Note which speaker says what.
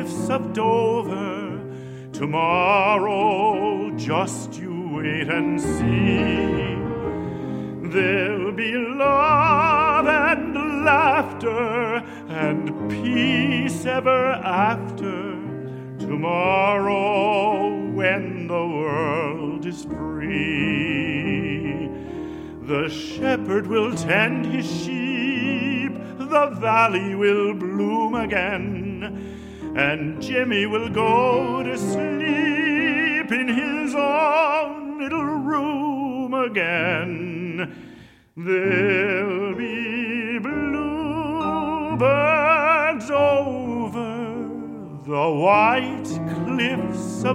Speaker 1: cliffs of Dover. Tomorrow, just you wait and see. There'll be love and laughter and peace ever after. Tomorrow, when the world is free, the shepherd will tend his sheep, the valley will bloom again, and Jimmy will go to sleep in his own little room again. There'll be bluebirds over the white cliffs of